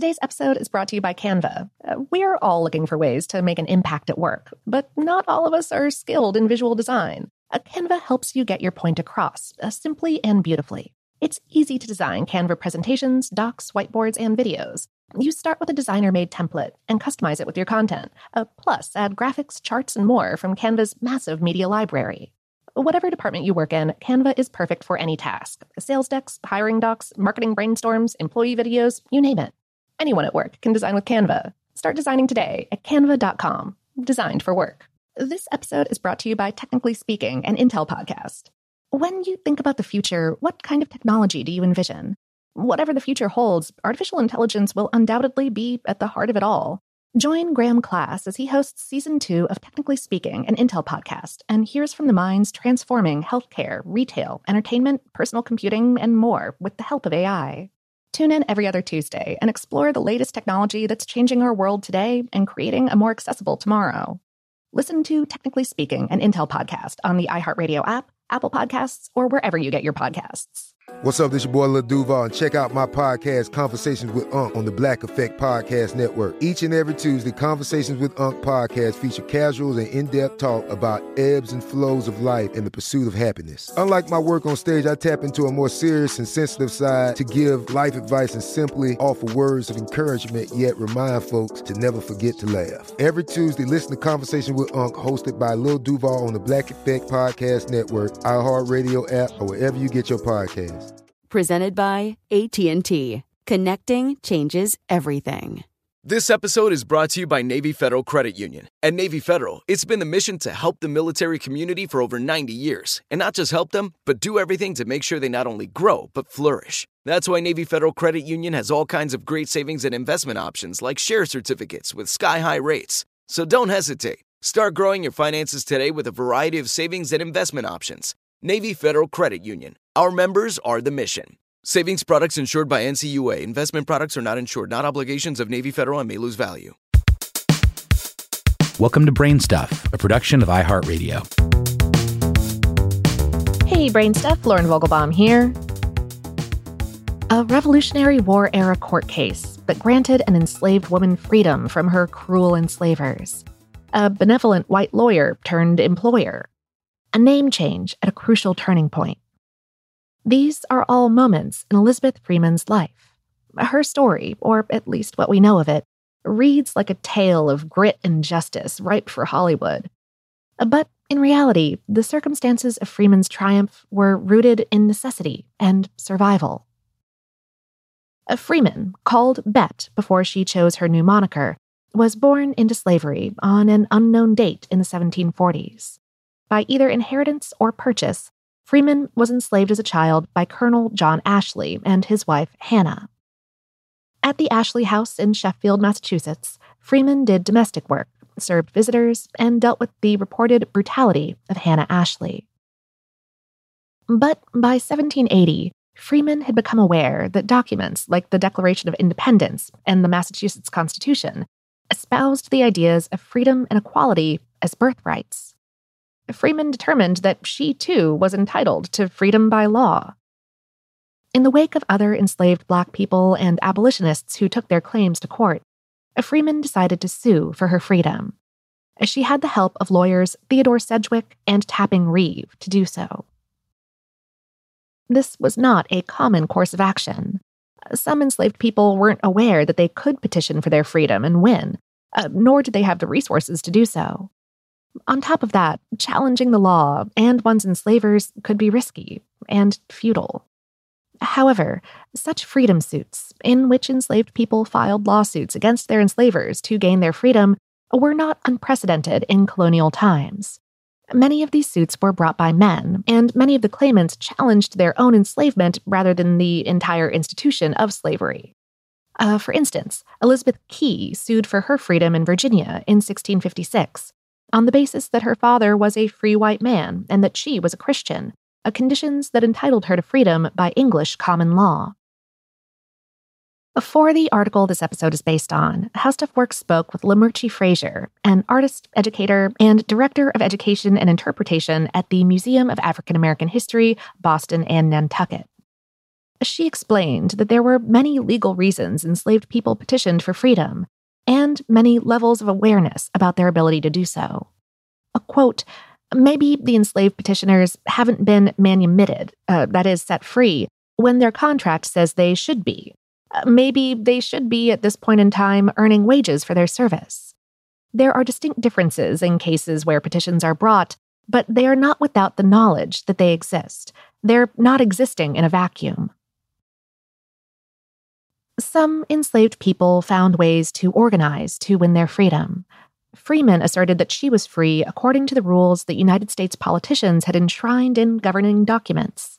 Today's episode is brought to you by Canva. We're all looking for ways to make an impact at work, but not all of us are skilled in visual design. Canva helps you get your point across, simply and beautifully. It's easy to design Canva presentations, docs, whiteboards, and videos. You start with a designer-made template and customize it with your content. Plus, add graphics, charts, and more from Canva's massive media library. Whatever department you work in, Canva is perfect for any task. Sales decks, hiring docs, marketing brainstorms, employee videos, you name it. Anyone at work can design with Canva. Start designing today at canva.com. Designed for work. This episode is brought to you by Technically Speaking, an Intel podcast. When you think about the future, what kind of technology do you envision? Whatever the future holds, artificial intelligence will undoubtedly be at the heart of it all. Join Graham Class as he hosts Season 2 of Technically Speaking, an Intel podcast, and hears from the minds transforming healthcare, retail, entertainment, personal computing, and more with the help of AI. Tune in every other Tuesday and explore the latest technology that's changing our world today and creating a more accessible tomorrow. Listen to Technically Speaking, an Intel podcast on the iHeartRadio app, Apple Podcasts, or wherever you get your podcasts. What's up, this your boy Lil Duval, and check out my podcast, Conversations with Unc, on the Black Effect Podcast Network. Each and every Tuesday, Conversations with Unc podcast feature casual and in-depth talk about ebbs and flows of life and the pursuit of happiness. Unlike my work on stage, I tap into a more serious and sensitive side to give life advice and simply offer words of encouragement, yet remind folks to never forget to laugh. Every Tuesday, listen to Conversation with Unc, hosted by Lil Duval on the Black Effect Podcast Network, iHeartRadio app, or wherever you get your podcasts. Presented by AT&T. Connecting changes everything. This episode is brought to you by Navy Federal Credit Union. At Navy Federal, it's been the mission to help the military community for over 90 years. And not just help them, but do everything to make sure they not only grow, but flourish. That's why Navy Federal Credit Union has all kinds of great savings and investment options like share certificates with sky-high rates. So don't hesitate. Start growing your finances today with a variety of savings and investment options. Navy Federal Credit Union. Our members are the mission. Savings products insured by NCUA. Investment products are not insured, not obligations of Navy Federal and may lose value. Welcome to Brain Stuff, a production of iHeartRadio. Hey, Brain Stuff, Lauren Vogelbaum here. A Revolutionary War-era court case that granted an enslaved woman freedom from her cruel enslavers. A benevolent white lawyer turned employer. A name change at a crucial turning point. These are all moments in Elizabeth Freeman's life. Her story, or at least what we know of it, reads like a tale of grit and justice ripe for Hollywood. But in reality, the circumstances of Freeman's triumph were rooted in necessity and survival. Freeman, called Bet before she chose her new moniker, was born into slavery on an unknown date in the 1740s. By either inheritance or purchase, Freeman was enslaved as a child by Colonel John Ashley and his wife, Hannah. At the Ashley House in Sheffield, Massachusetts, Freeman did domestic work, served visitors, and dealt with the reported brutality of Hannah Ashley. But by 1780, Freeman had become aware that documents like the Declaration of Independence and the Massachusetts Constitution espoused the ideas of freedom and equality as birthrights. Freeman determined that she, too, was entitled to freedom by law. In the wake of other enslaved Black people and abolitionists who took their claims to court, Freeman decided to sue for her freedom. She had the help of lawyers Theodore Sedgwick and Tapping Reeve to do so. This was not a common course of action. Some enslaved people weren't aware that they could petition for their freedom and win, nor did they have the resources to do so. On top of that, challenging the law and one's enslavers could be risky and futile. However, such freedom suits, in which enslaved people filed lawsuits against their enslavers to gain their freedom, were not unprecedented in colonial times. Many of these suits were brought by men, and many of the claimants challenged their own enslavement rather than the entire institution of slavery. For instance, Elizabeth Key sued for her freedom in Virginia in 1656, on the basis that her father was a free white man and that she was a Christian, conditions that entitled her to freedom by English common law. For the article this episode is based on, HowStuffWorks spoke with Lamurchi Frazier, an artist, educator, and director of education and interpretation at the Museum of African American History, Boston and Nantucket. She explained that there were many legal reasons enslaved people petitioned for freedom, and many levels of awareness about their ability to do so. A quote, maybe the enslaved petitioners haven't been manumitted, that is, set free, when their contract says they should be. Maybe they should be at this point in time earning wages for their service. There are distinct differences in cases where petitions are brought, but they are not without the knowledge that they exist. They're not existing in a vacuum. Some enslaved people found ways to organize to win their freedom. Freeman asserted that she was free according to the rules that United States politicians had enshrined in governing documents.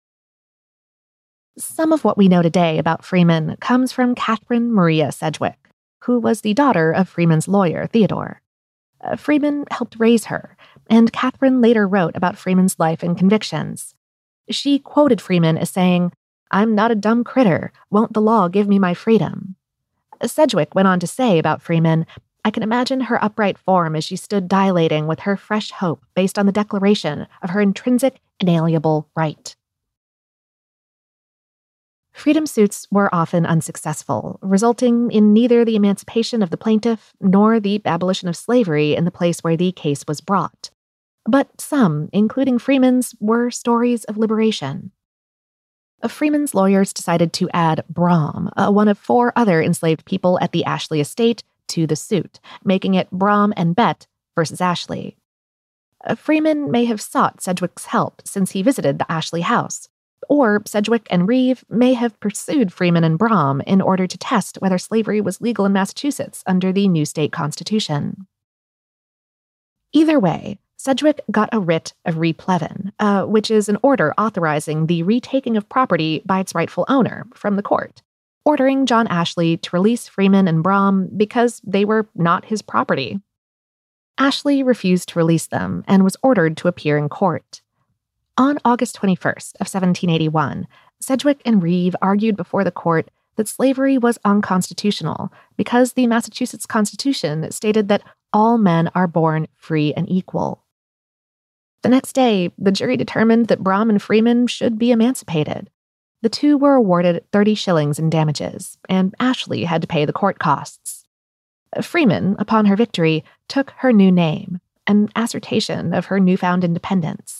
Some of what we know today about Freeman comes from Catherine Maria Sedgwick, who was the daughter of Freeman's lawyer, Theodore. Freeman helped raise her, and Catherine later wrote about Freeman's life and convictions. She quoted Freeman as saying, "I'm not a dumb critter. Won't the law give me my freedom?" Sedgwick went on to say about Freeman, "I can imagine her upright form as she stood dilating with her fresh hope based on the declaration of her intrinsic, inalienable right." Freedom suits were often unsuccessful, resulting in neither the emancipation of the plaintiff nor the abolition of slavery in the place where the case was brought. But some, including Freeman's, were stories of liberation. Freeman's lawyers decided to add Brom, one of 4 other enslaved people at the Ashley estate, to the suit, making it Brom and Bett versus Ashley. Freeman may have sought Sedgwick's help since he visited the Ashley house, or Sedgwick and Reeve may have pursued Freeman and Brom in order to test whether slavery was legal in Massachusetts under the new state constitution. Either way, Sedgwick got a writ of replevin, which is an order authorizing the retaking of property by its rightful owner from the court, ordering John Ashley to release Freeman and Brom because they were not his property. Ashley refused to release them and was ordered to appear in court. On August 21st of 1781, Sedgwick and Reeve argued before the court that slavery was unconstitutional because the Massachusetts Constitution stated that all men are born free and equal. The next day, the jury determined that Brom and Freeman should be emancipated. The two were awarded 30 shillings in damages, and Ashley had to pay the court costs. Freeman, upon her victory, took her new name, an assertion of her newfound independence.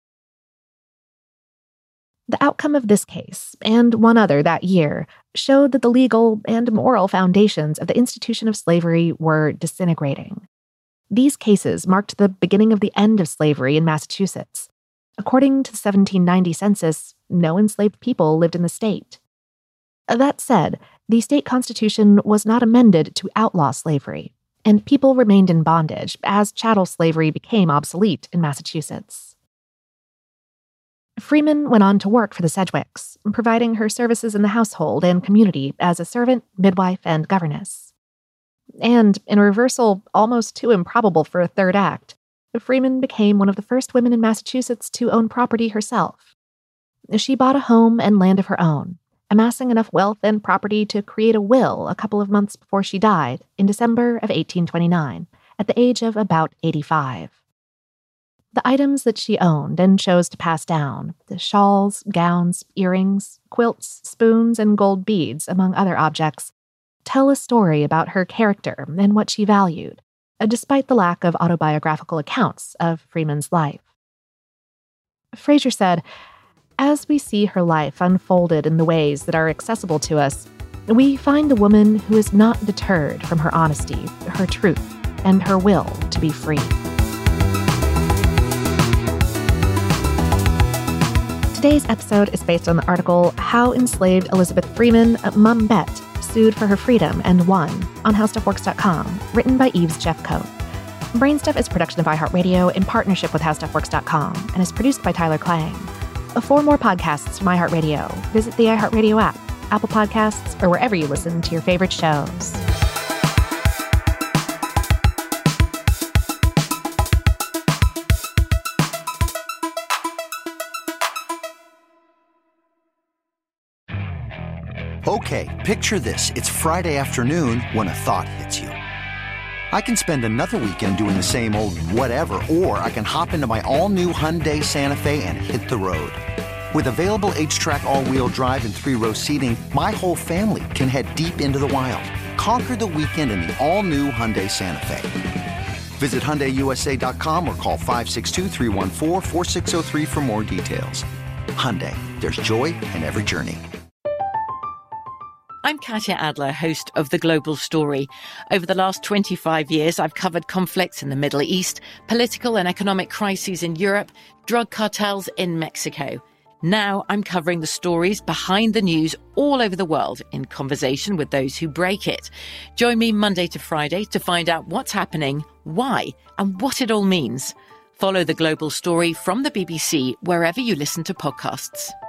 The outcome of this case, and one other that year, showed that the legal and moral foundations of the institution of slavery were disintegrating. These cases marked the beginning of the end of slavery in Massachusetts. According to the 1790 census, no enslaved people lived in the state. That said, the state constitution was not amended to outlaw slavery, and people remained in bondage as chattel slavery became obsolete in Massachusetts. Freeman went on to work for the Sedgwicks, providing her services in the household and community as a servant, midwife, and governess. And, in a reversal almost too improbable for a third act, Freeman became one of the first women in Massachusetts to own property herself. She bought a home and land of her own, amassing enough wealth and property to create a will a couple of months before she died in December of 1829, at the age of about 85. The items that she owned and chose to pass down, the shawls, gowns, earrings, quilts, spoons, and gold beads, among other objects, tell a story about her character and what she valued, despite the lack of autobiographical accounts of Freeman's life. Fraser said, "As we see her life unfolded in the ways that are accessible to us, we find a woman who is not deterred from her honesty, her truth, and her will to be free." Today's episode is based on the article How Enslaved Elizabeth Freeman, Mum Bet, Sued for Her Freedom and Won on HowStuffWorks.com, written by Eves Jeffcoat. Brainstuff is a production of iHeartRadio in partnership with HowStuffWorks.com and is produced by Tyler Klang. For more podcasts from iHeartRadio, visit the iHeartRadio app, Apple Podcasts, or wherever you listen to your favorite shows. Okay, picture this. It's Friday afternoon when a thought hits you. I can spend another weekend doing the same old whatever, or I can hop into my all-new Hyundai Santa Fe and hit the road. With available H-Track all-wheel drive and 3-row seating, my whole family can head deep into the wild. Conquer the weekend in the all-new Hyundai Santa Fe. Visit HyundaiUSA.com or call 562-314-4603 for more details. Hyundai, there's joy in every journey. I'm Katya Adler, host of The Global Story. Over the last 25 years, I've covered conflicts in the Middle East, political and economic crises in Europe, drug cartels in Mexico. Now I'm covering the stories behind the news all over the world in conversation with those who break it. Join me Monday to Friday to find out what's happening, why, and what it all means. Follow The Global Story from the BBC wherever you listen to podcasts.